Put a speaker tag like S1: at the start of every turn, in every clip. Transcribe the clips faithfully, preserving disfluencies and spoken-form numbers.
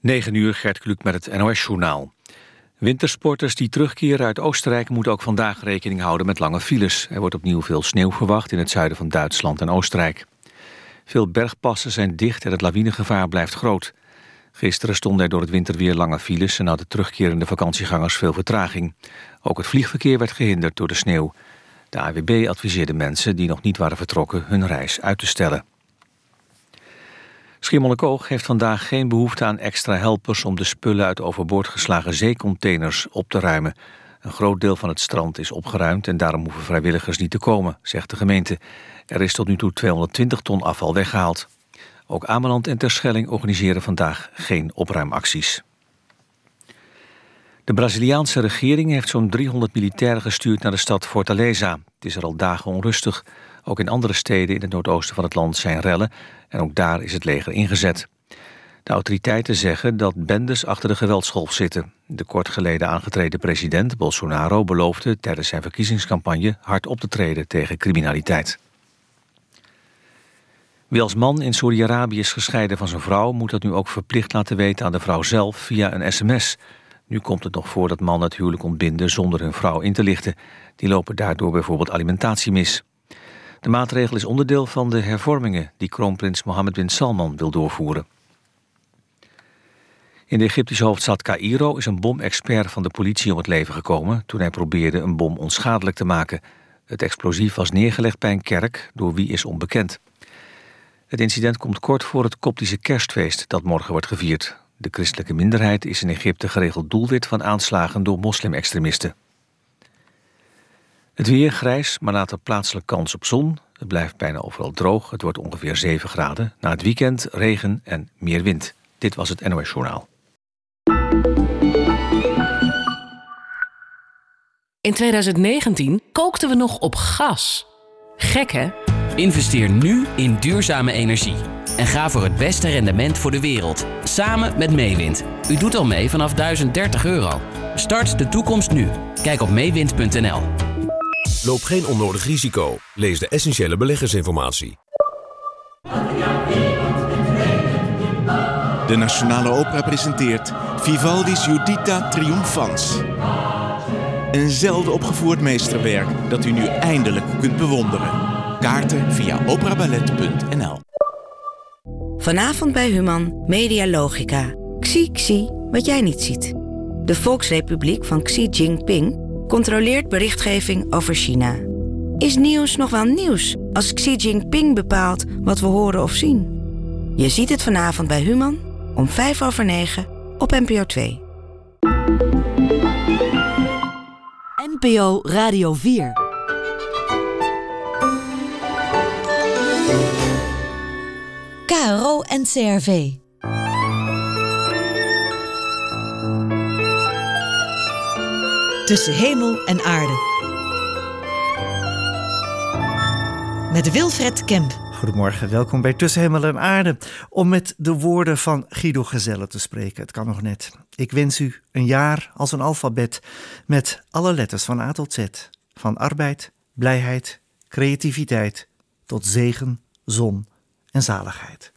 S1: negen uur, Gert Kluk met het N O S-journaal. Wintersporters die terugkeren uit Oostenrijk moeten ook vandaag rekening houden met lange files. Er wordt opnieuw veel sneeuw verwacht in het zuiden van Duitsland en Oostenrijk. Veel bergpassen zijn dicht en het lawinegevaar blijft groot. Gisteren stonden er door het winterweer lange files en hadden terugkerende vakantiegangers veel vertraging. Ook het vliegverkeer werd gehinderd door de sneeuw. De A W B adviseerde mensen die nog niet waren vertrokken hun reis uit te stellen. Schiermonnikoog heeft vandaag geen behoefte aan extra helpers om de spullen uit overboord geslagen zeecontainers op te ruimen. Een groot deel van het strand is opgeruimd en daarom hoeven vrijwilligers niet te komen, zegt de gemeente. Er is tot nu toe tweehonderdtwintig ton afval weggehaald. Ook Ameland en Terschelling organiseren vandaag geen opruimacties. De Braziliaanse regering heeft zo'n driehonderd militairen gestuurd naar de stad Fortaleza. Het is er al dagen onrustig. Ook in andere steden in het noordoosten van het land zijn rellen en ook daar is het leger ingezet. De autoriteiten zeggen dat bendes achter de geweldsgolf zitten. De kort geleden aangetreden president Bolsonaro beloofde tijdens zijn verkiezingscampagne hard op te treden tegen criminaliteit. Wie als man in Saudi-Arabië is gescheiden van zijn vrouw moet dat nu ook verplicht laten weten aan de vrouw zelf via een sms. Nu komt het nog voor dat mannen het huwelijk ontbinden zonder hun vrouw in te lichten. Die lopen daardoor bijvoorbeeld alimentatie mis. De maatregel is onderdeel van de hervormingen die kroonprins Mohammed bin Salman wil doorvoeren. In de Egyptische hoofdstad Caïro is een bomexpert van de politie om het leven gekomen toen hij probeerde een bom onschadelijk te maken. Het explosief was neergelegd bij een kerk, door wie is onbekend. Het incident komt kort voor het Koptische kerstfeest dat morgen wordt gevierd. De christelijke minderheid is in Egypte geregeld doelwit van aanslagen door moslimextremisten. Het weer grijs, maar later plaatselijk kans op zon. Het blijft bijna overal droog. Het wordt ongeveer zeven graden. Na het weekend regen en meer wind. Dit was het N O S-journaal.
S2: In twintig negentien kookten we nog op gas. Gek, hè?
S3: Investeer nu in duurzame energie. En ga voor het beste rendement voor de wereld. Samen met Meewind. U doet al mee vanaf duizend dertig euro. Start de toekomst nu. Kijk op meewind punt n l.
S4: Loop geen onnodig risico. Lees de essentiële beleggersinformatie.
S5: De Nationale Opera presenteert Vivaldi's Giuditta Triomphans. Een zelden opgevoerd meesterwerk dat u nu eindelijk kunt bewonderen. Kaarten via operaballet punt n l.
S6: Vanavond bij Human Media Logica. Xi Xi, wat jij niet ziet. De Volksrepubliek van Xi Jinping controleert berichtgeving over China. Is nieuws nog wel nieuws als Xi Jinping bepaalt wat we horen of zien? Je ziet het vanavond bij Human om vijf over negen op N P O twee.
S7: N P O Radio vier. K R O en C R V. Tussen hemel en aarde. Met Wilfred Kemp.
S8: Goedemorgen, welkom bij Tussen Hemel en Aarde. Om met de woorden van Guido Gezelle te spreken. Het kan nog net. Ik wens u een jaar als een alfabet met alle letters van A tot Z. Van arbeid, blijheid, creativiteit tot zegen, zon en zaligheid.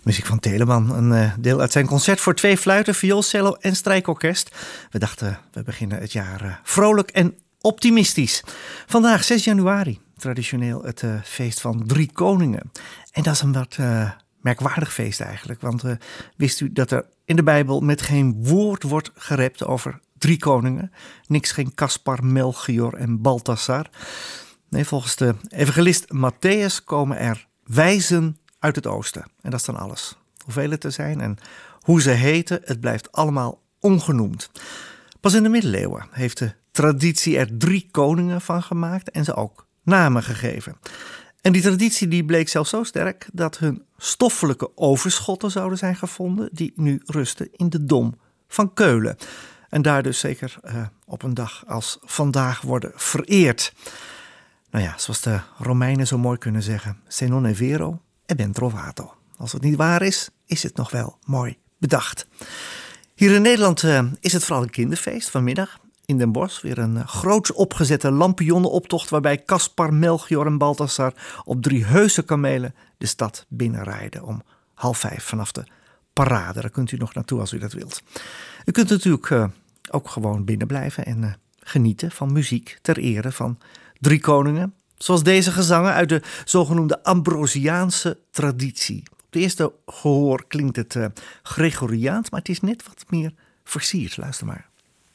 S8: Muziek van Telemann, een uh, deel uit zijn concert voor twee fluiten, viool, cello en strijkorkest. We dachten, we beginnen het jaar uh, vrolijk en optimistisch. Vandaag zes januari, traditioneel het uh, feest van Drie Koningen. En dat is een wat uh, merkwaardig feest eigenlijk. Want uh, wist u dat er in de Bijbel met geen woord wordt gerept over drie koningen? Niks, geen Caspar, Melchior en Balthasar. Nee, volgens de evangelist Matthäus komen er wijzen uit het oosten. En dat is dan alles. Hoeveel het er zijn en hoe ze heten, het blijft allemaal ongenoemd. Pas in de middeleeuwen heeft de traditie er drie koningen van gemaakt en ze ook namen gegeven. En die traditie die bleek zelfs zo sterk dat hun stoffelijke overschotten zouden zijn gevonden die nu rusten in de Dom van Keulen. En daar dus zeker uh, op een dag als vandaag worden vereerd. Nou ja, zoals de Romeinen zo mooi kunnen zeggen, se non è vero e ben trovato. Als het niet waar is, is het nog wel mooi bedacht. Hier in Nederland uh, is het vooral een kinderfeest vanmiddag. In Den Bosch weer een uh, groots opgezette lampionnenoptocht waarbij Caspar, Melchior en Balthasar op drie heuse kamelen de stad binnenrijden om half vijf vanaf de parade. Daar kunt u nog naartoe als u dat wilt. U kunt natuurlijk uh, ook gewoon binnen blijven en uh, genieten van muziek ter ere van drie koningen. Zoals deze gezangen uit de zogenoemde Ambrosiaanse traditie. Op het eerste gehoor klinkt het uh, Gregoriaans, maar het is net wat meer versierd. Luister maar.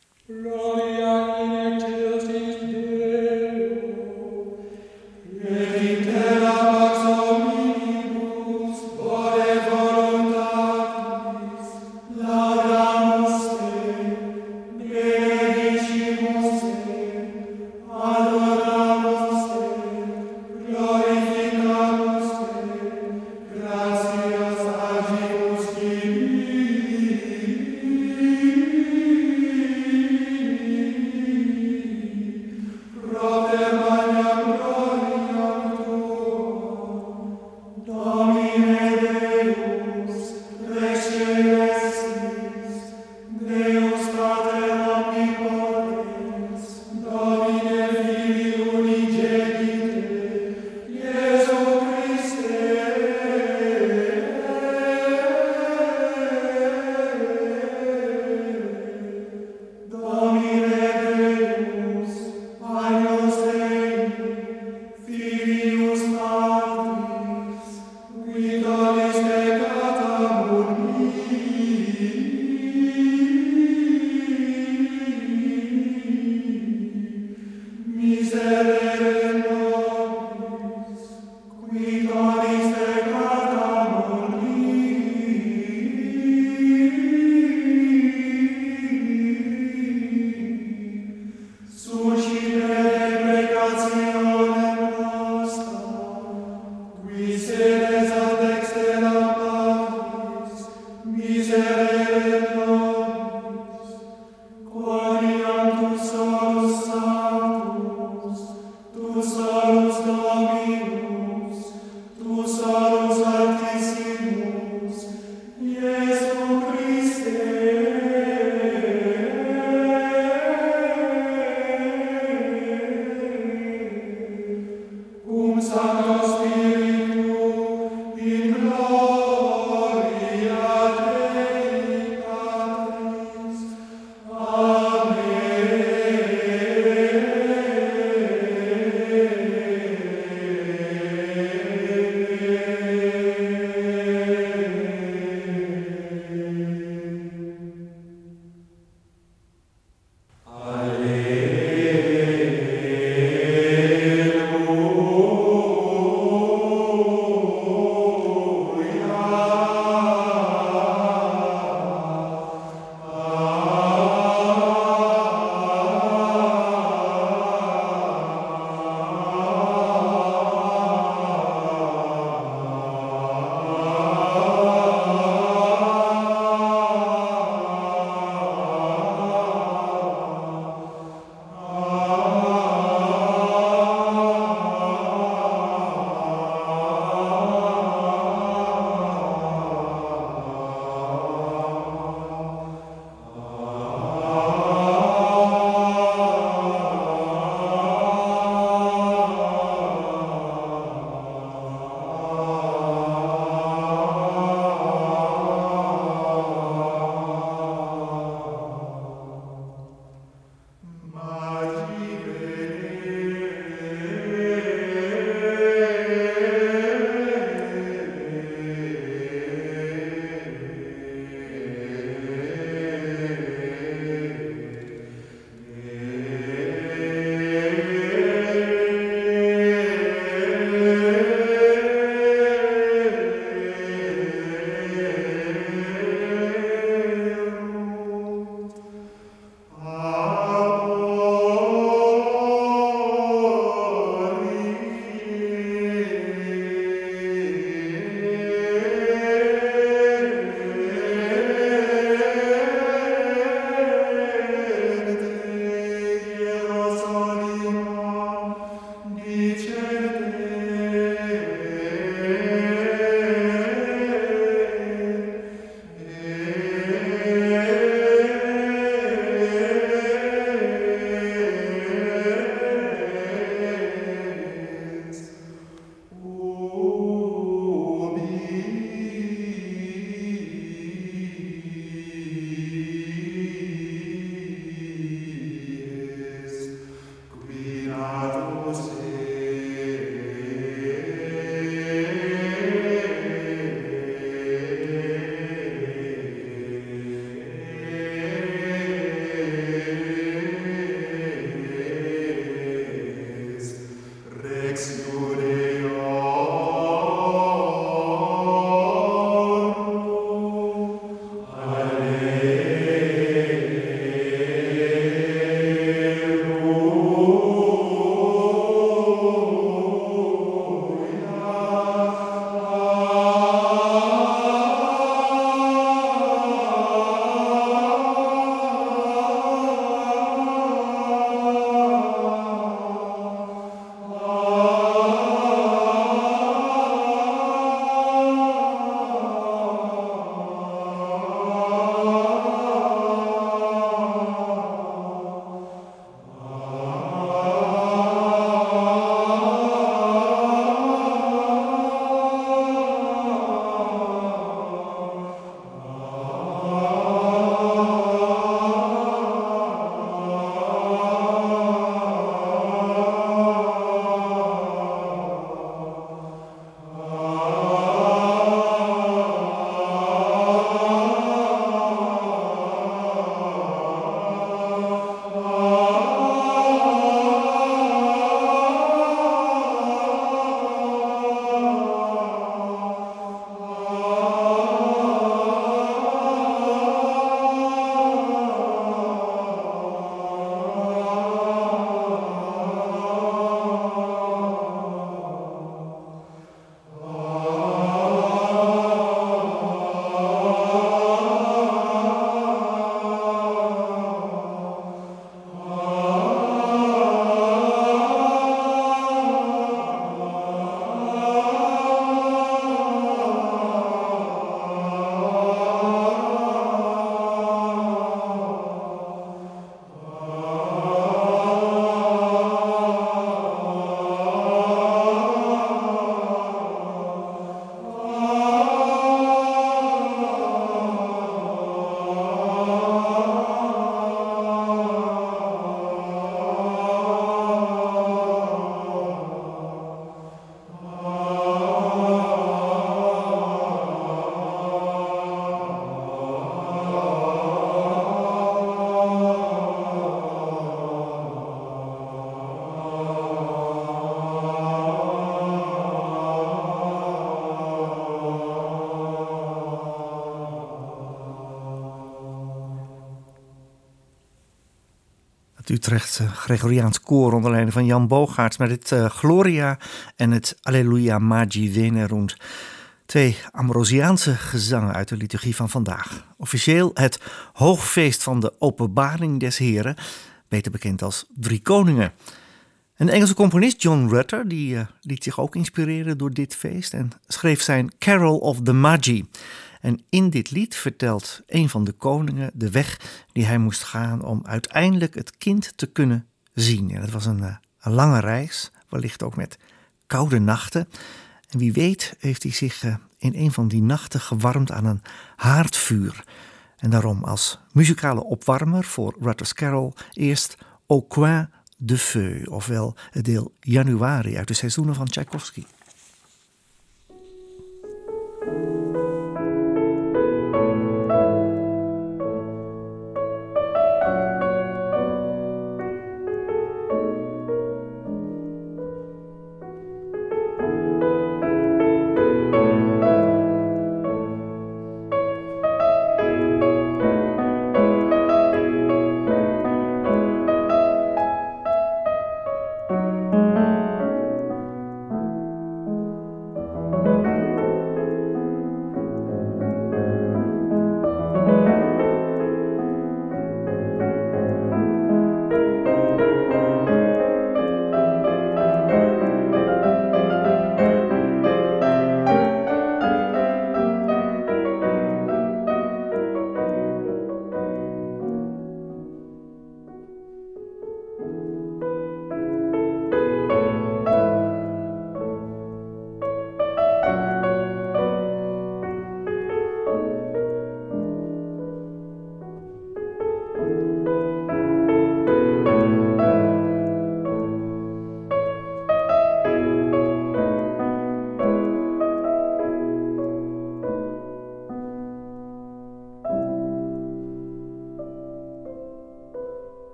S8: Gloria in excelsis Deo, reditera pax omnibus, ore voluntatis, laudamus te, benedicimus te, adoramus te, glorificamus te, gratias agibus Dei. Het Utrechtse Gregoriaans koor onder leiding van Jan Bogaerts met het uh, Gloria en het Alleluia Magi Venerunt. Twee Ambrosiaanse gezangen uit de liturgie van vandaag. Officieel het hoogfeest van de Openbaring des Heren, beter bekend als Drie Koningen. Een Engelse componist, John Rutter, die uh, liet zich ook inspireren door dit feest en schreef zijn Carol of the Magi. En in dit lied vertelt een van de koningen de weg die hij moest gaan om uiteindelijk het kind te kunnen zien. En het was een, uh, een lange reis, wellicht ook met koude nachten. En wie weet heeft hij zich uh, in een van die nachten gewarmd aan een haardvuur. En daarom als muzikale opwarmer voor Rutter's Carol eerst Au coin de feu, ofwel het deel Januari uit de seizoenen van Tchaikovsky.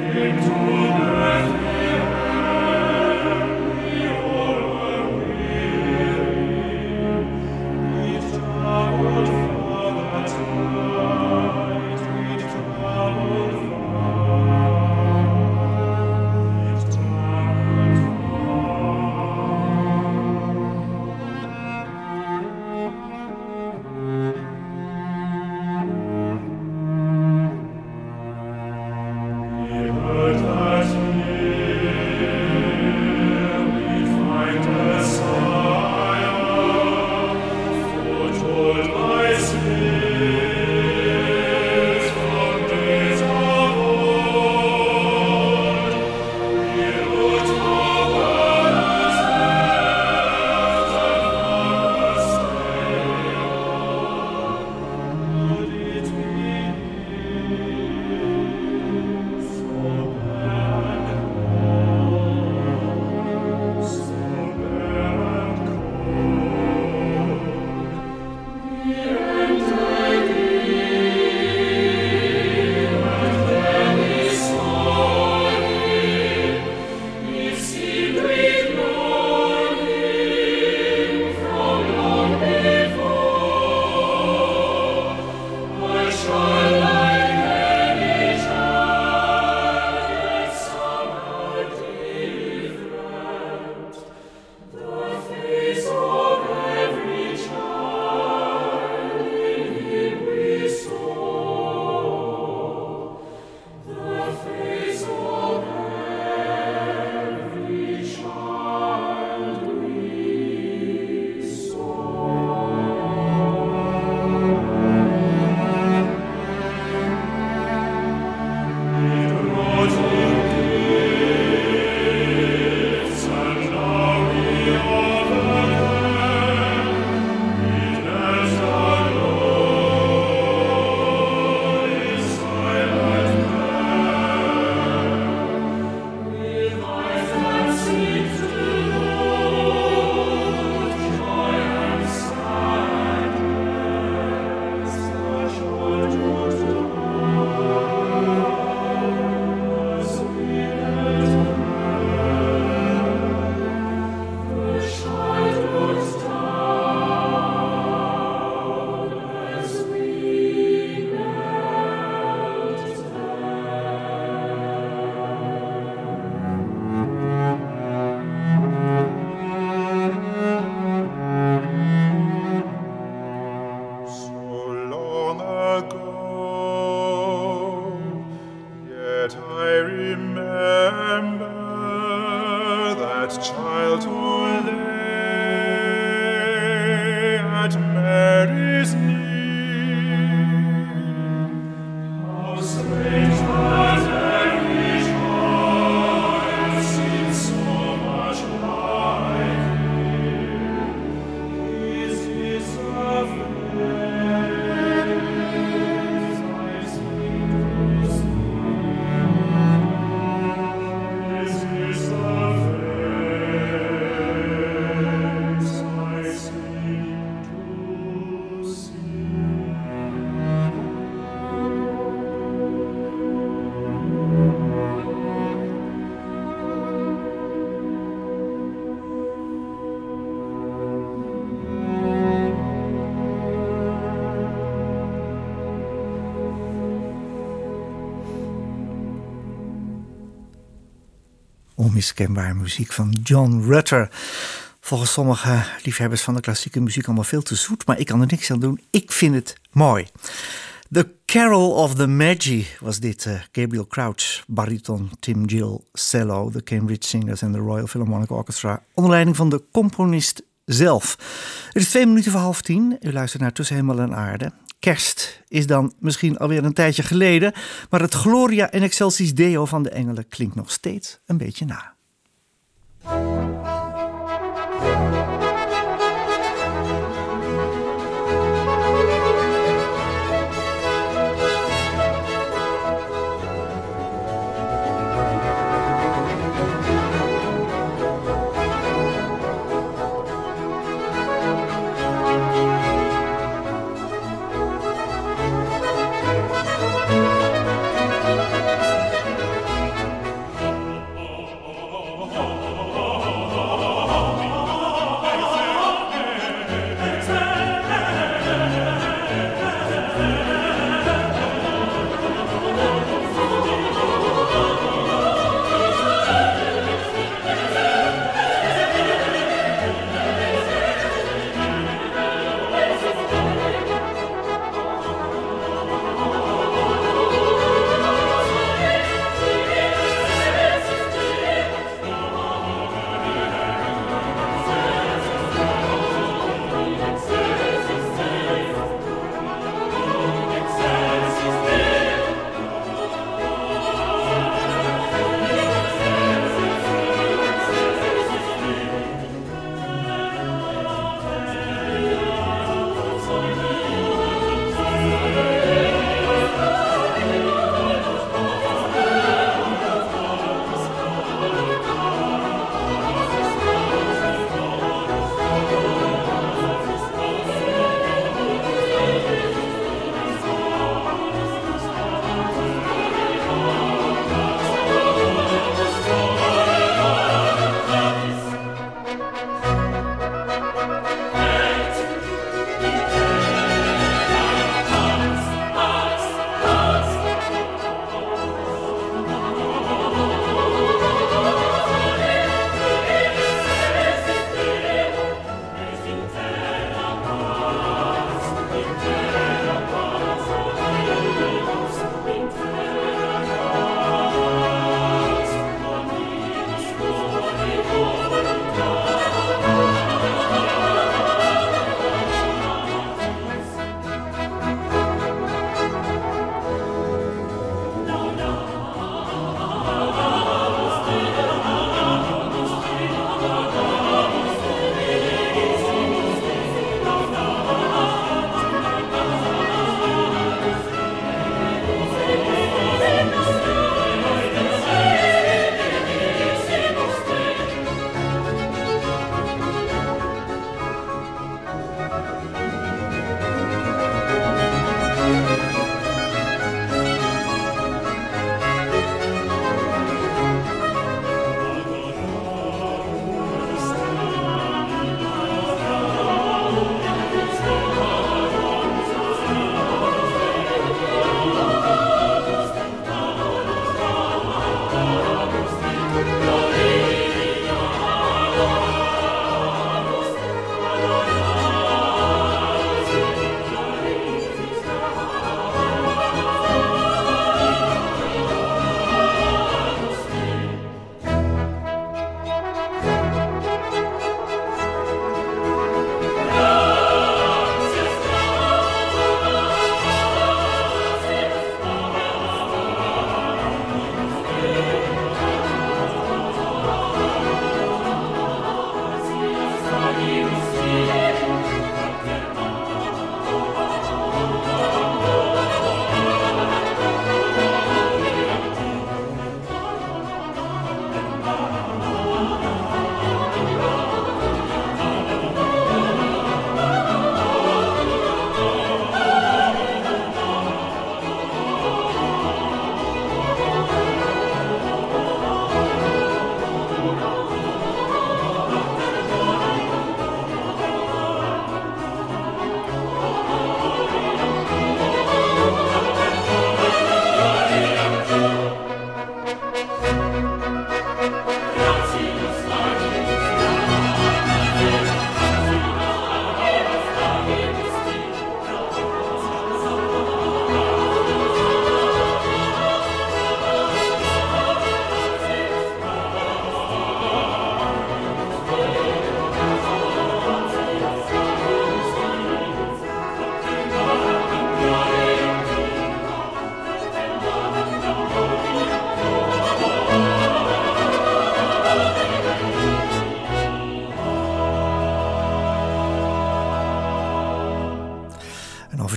S8: Onmiskenbaar muziek van John Rutter. Volgens sommige liefhebbers van de klassieke muziek allemaal veel te zoet, maar ik kan er niks aan doen. Ik vind het mooi. The Carol of the Magi was dit. Uh, Gabriel Crouch, bariton, Tim Gill, cello, de Cambridge Singers en de Royal Philharmonic Orchestra, onder leiding van de componist zelf. Het is twee minuten voor half tien. U luistert naar Tussen Hemel en Aarde. Kerst is dan misschien alweer een tijdje geleden, maar het Gloria in Excelsis Deo van de engelen klinkt nog steeds een beetje na.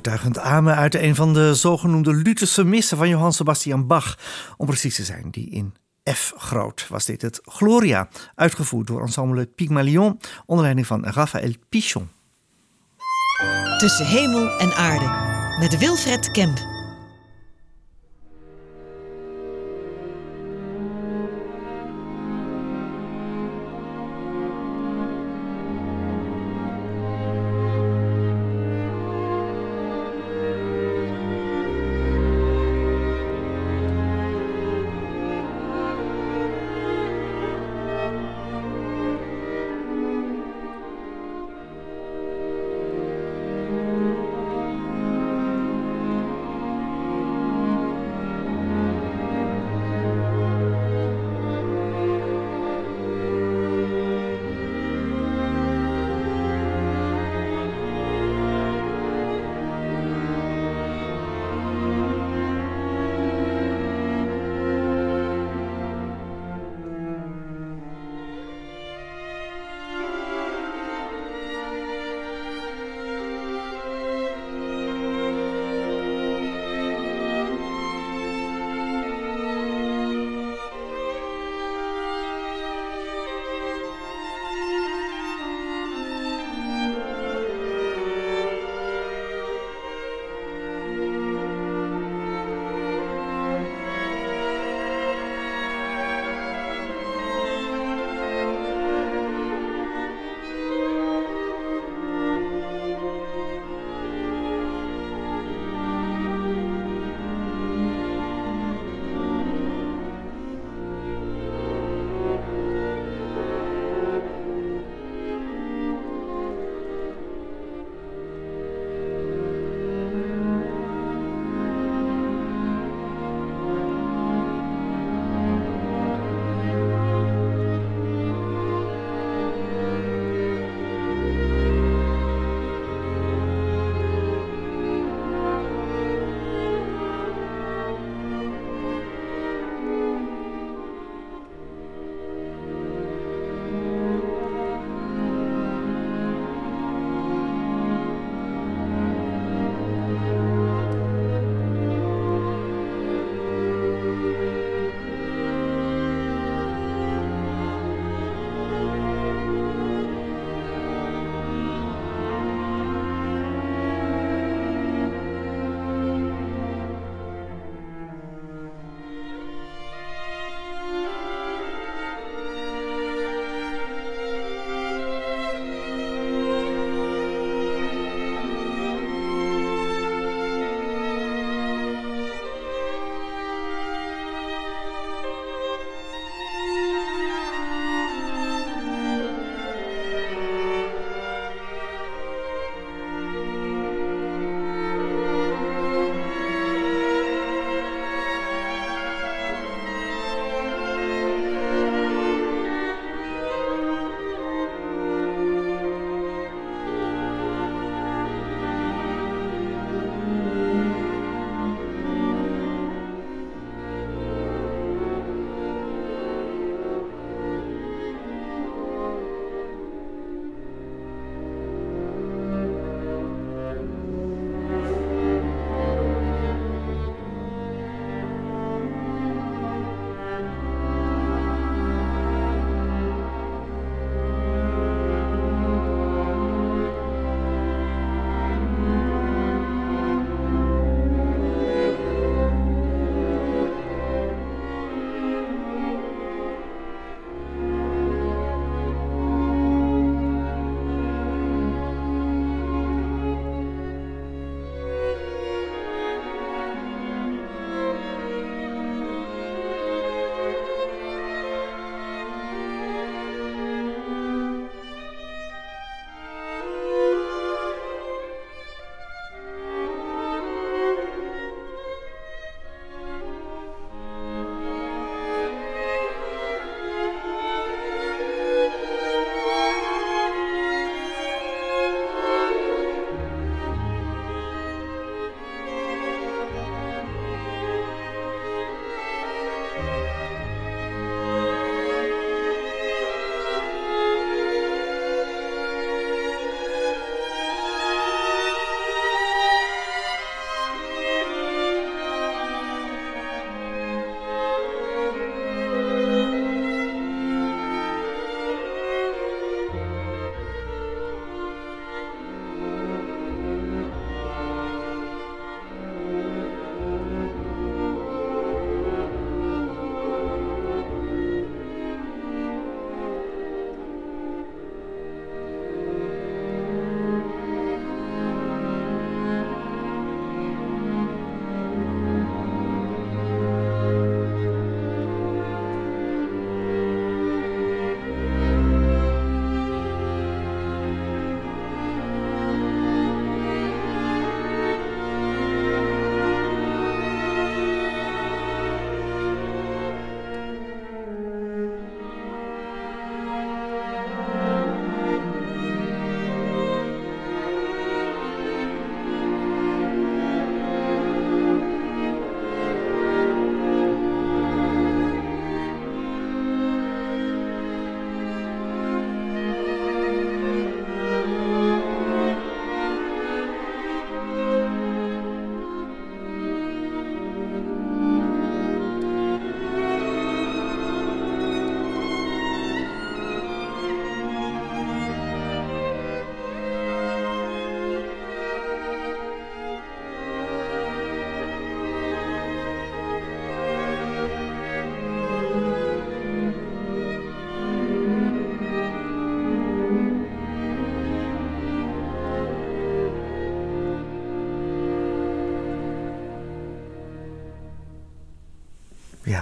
S8: overtuigend amen uit een van de zogenoemde Lutherse missen van Johann Sebastian Bach. Om precies te zijn, die in F groot was dit het Gloria, uitgevoerd door ensemble Pygmalion onder leiding van Raphaël Pichon.
S7: Tussen hemel en aarde met Wilfred Kemp.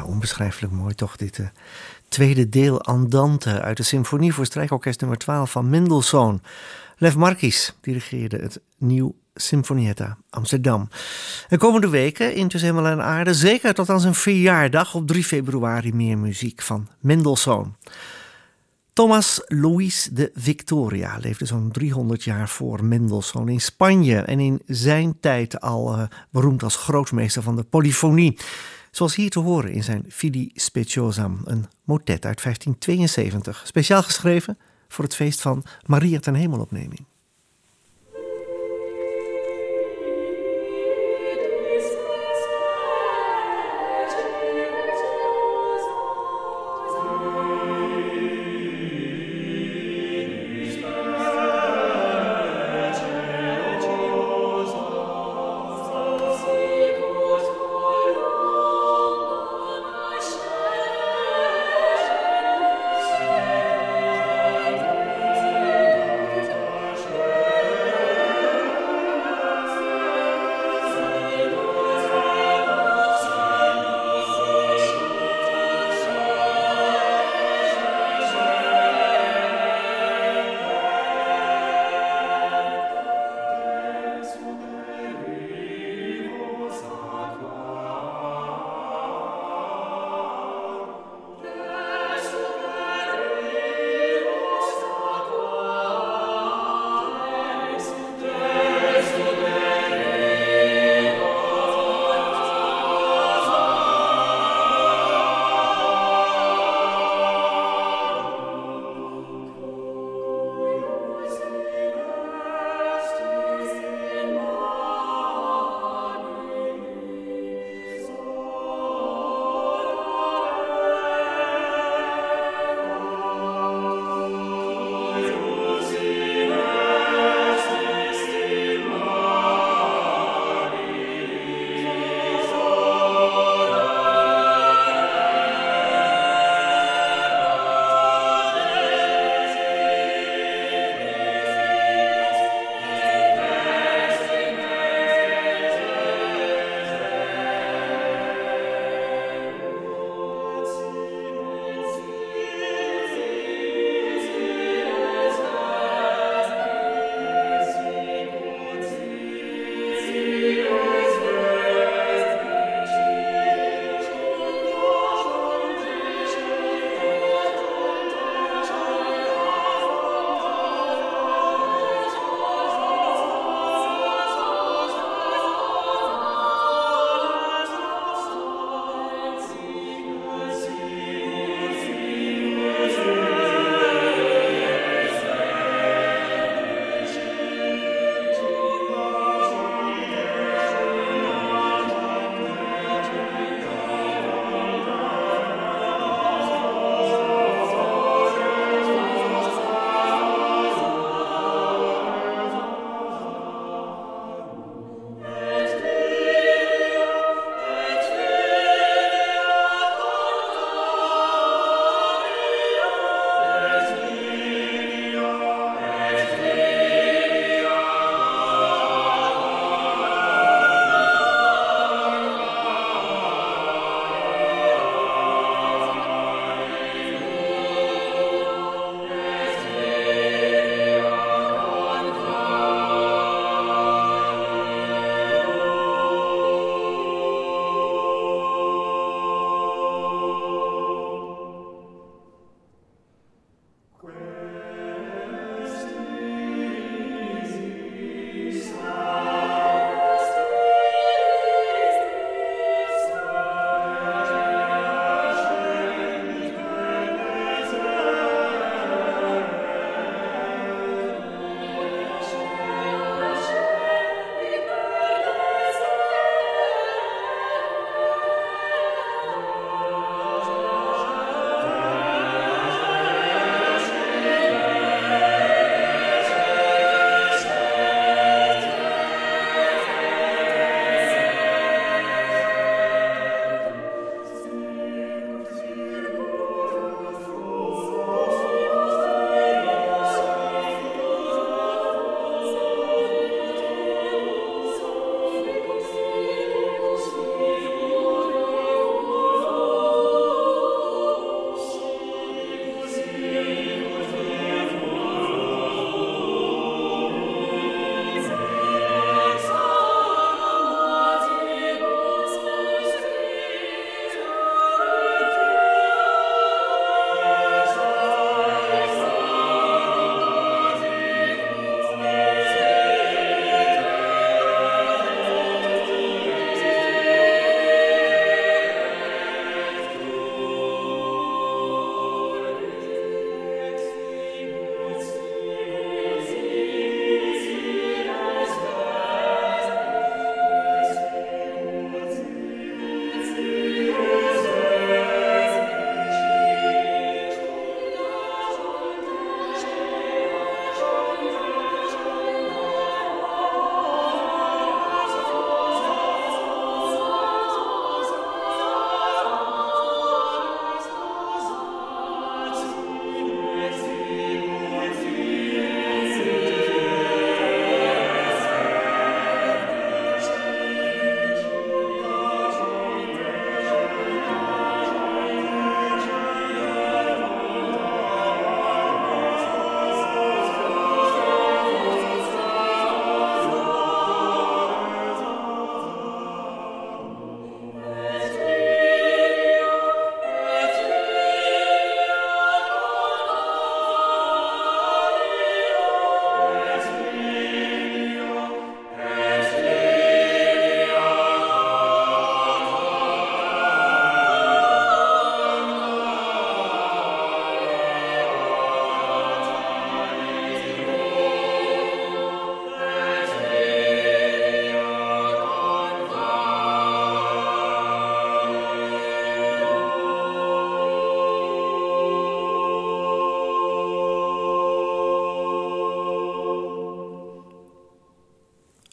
S8: onbeschrijfelijk mooi toch, dit uh, tweede deel Andante uit de symfonie voor strijkorkest nummer twaalf van Mendelssohn. Lev Marquis dirigeerde het Nieuw Sinfonietta Amsterdam. En komende weken in Tussen Hemel en Aarde, zeker tot aan zijn verjaardag op drie februari, meer muziek van Mendelssohn. Thomas Luis de Victoria leefde zo'n driehonderd jaar voor Mendelssohn in Spanje en in zijn tijd al uh, beroemd als grootmeester van de polyfonie. Zoals hier te horen in zijn Fidi Speciosam, een motet uit vijftien tweeënzeventig, speciaal geschreven voor het feest van Maria ten Hemelopneming.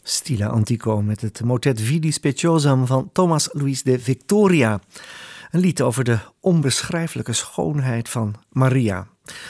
S8: Stile Antico met het motet Vidi Speciosam van Thomas Luis de Victoria. Een lied over de onbeschrijfelijke schoonheid van Maria.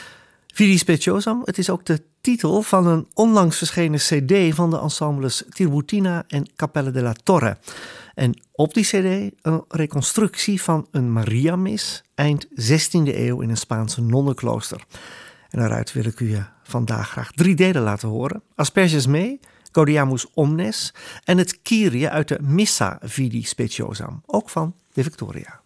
S8: Vidi Speciosam, het is ook de titel van een onlangs verschenen cd van de ensembles Tiburtina en Cappella della Torre. En op die cd een reconstructie van een Mariamis eind zestiende eeuw in een Spaanse nonnenklooster. En daaruit wil ik u vandaag graag drie delen laten horen. Asperges me, Gaudiamus omnes en het Kyrie uit de Missa Vidi Speciosam, ook van de Victoria.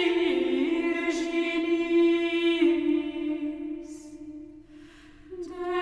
S9: Day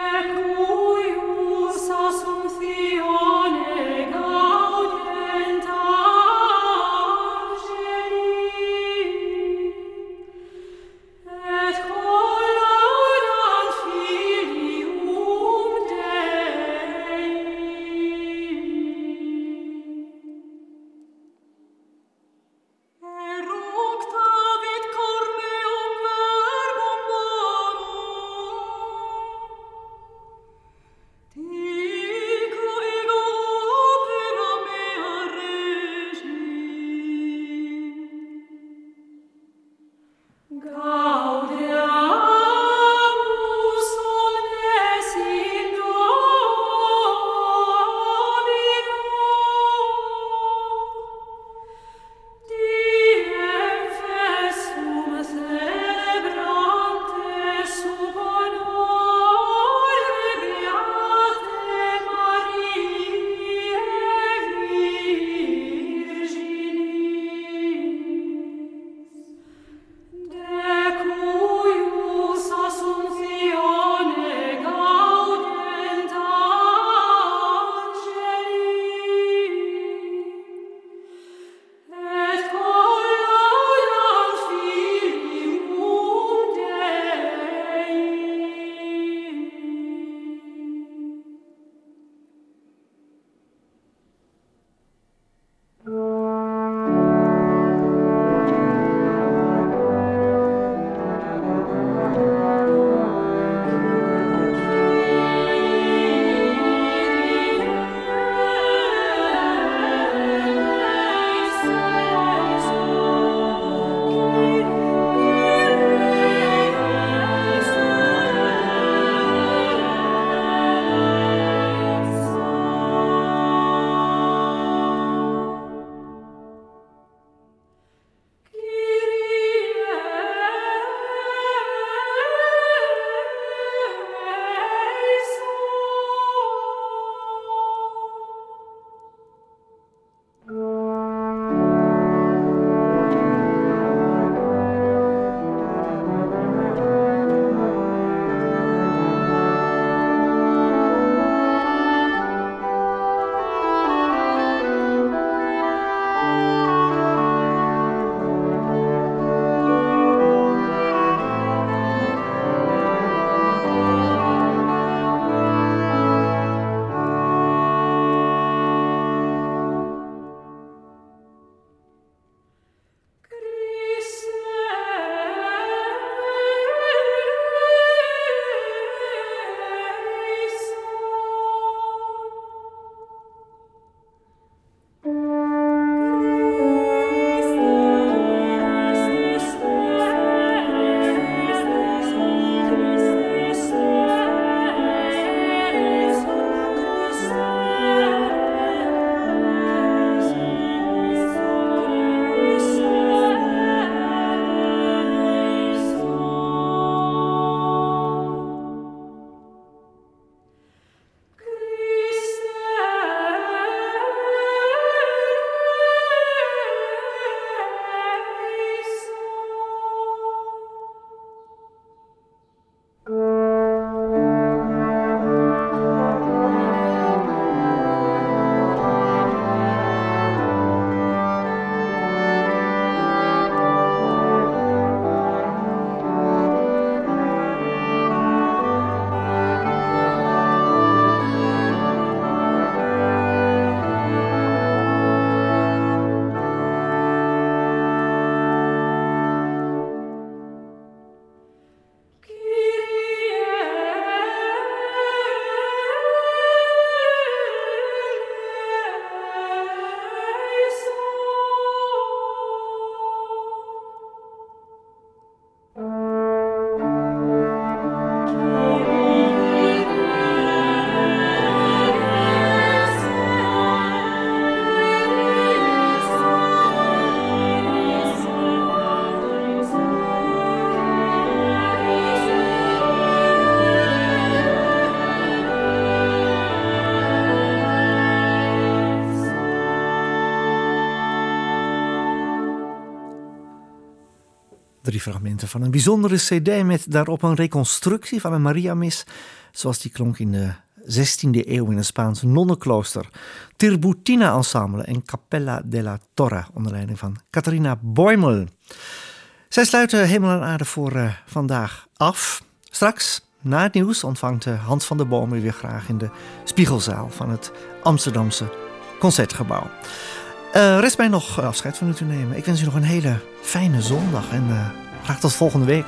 S8: Drie fragmenten van een bijzondere cd met daarop een reconstructie van een Mariamis, zoals die klonk in de zestiende eeuw in een Spaans nonnenklooster. Tiburtina Ensemble en Capella della Torre onder leiding van Catharina Boimel. Zij sluiten Hemel en Aarde voor uh, vandaag af. Straks, na het nieuws, ontvangt uh, Hans van der Boom u weer graag in de Spiegelzaal van het Amsterdamse Concertgebouw. Uh, rest mij nog afscheid van u te nemen. Ik wens u nog een hele fijne zondag en uh, graag tot volgende week.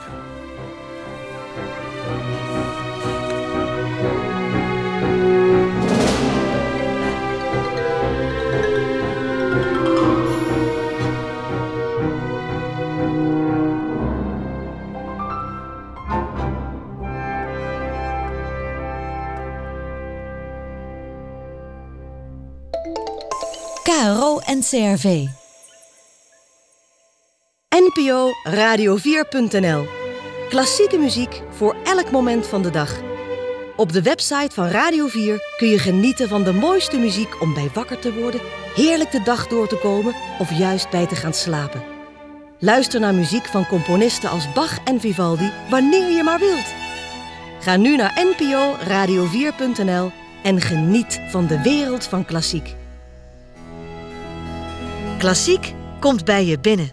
S7: K R O en C R V.
S9: N P O Radio vier punt n l. Klassieke muziek voor elk moment van de dag. Op de website van Radio vier kun je genieten van de mooiste muziek om bij wakker te worden, heerlijk de dag door te komen of juist bij te gaan slapen. Luister naar muziek van componisten als Bach en Vivaldi wanneer je maar wilt. Ga nu naar N P O Radio vier punt n l en geniet van de wereld van klassiek. Klassiek komt bij je binnen.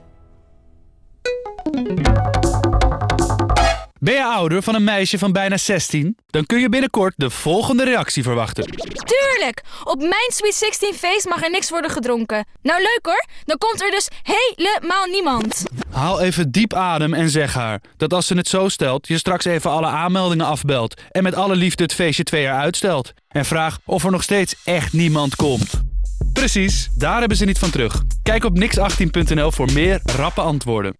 S10: Ben je ouder van een meisje van bijna zestien? Dan kun je binnenkort de volgende reactie verwachten.
S11: Tuurlijk! Op mijn Sweet zestien feest mag er niks worden gedronken. Nou leuk hoor, dan komt er dus helemaal niemand.
S10: Haal even diep adem en zeg haar dat als ze het zo stelt, je straks even alle aanmeldingen afbelt en met alle liefde het feestje twee jaar uitstelt. En vraag of er nog steeds echt niemand komt. Precies, daar hebben ze niet van terug. Kijk op nix achttien punt n l voor meer rappe antwoorden.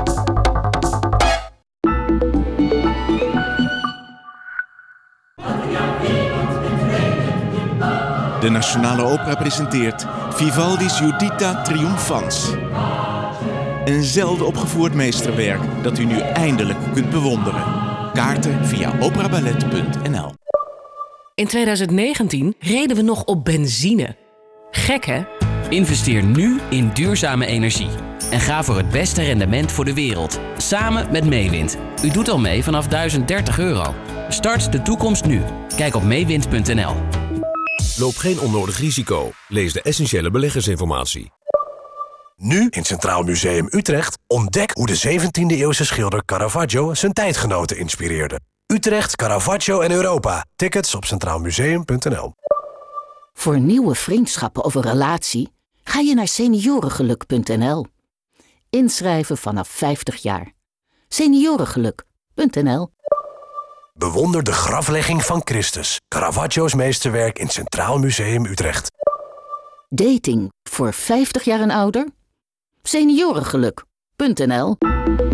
S5: De Nationale Opera presenteert Vivaldi's Giuditta Triomphans. Een zelden opgevoerd meesterwerk dat u nu eindelijk kunt bewonderen. Kaarten via operaballet punt n l.
S2: In twintig negentien reden we nog op benzine. Gek hè?
S3: Investeer nu in duurzame energie. En ga voor het beste rendement voor de wereld. Samen met Meewind. U doet al mee vanaf duizend dertig euro. Start de toekomst nu. Kijk op meewind punt n l.
S4: Loop geen onnodig risico. Lees de essentiële beleggersinformatie.
S12: Nu in Centraal Museum Utrecht ontdek hoe de zeventiende eeuwse schilder Caravaggio zijn tijdgenoten inspireerde. Utrecht, Caravaggio en Europa. Tickets op centraal museum punt n l.
S13: Voor nieuwe vriendschappen of een relatie ga je naar seniorengeluk punt n l. Inschrijven vanaf vijftig jaar. seniorengeluk punt n l.
S12: Bewonder de graflegging van Christus. Caravaggio's meesterwerk in Centraal Museum Utrecht.
S13: Dating voor vijftig jaar en ouder? seniorengeluk punt n l.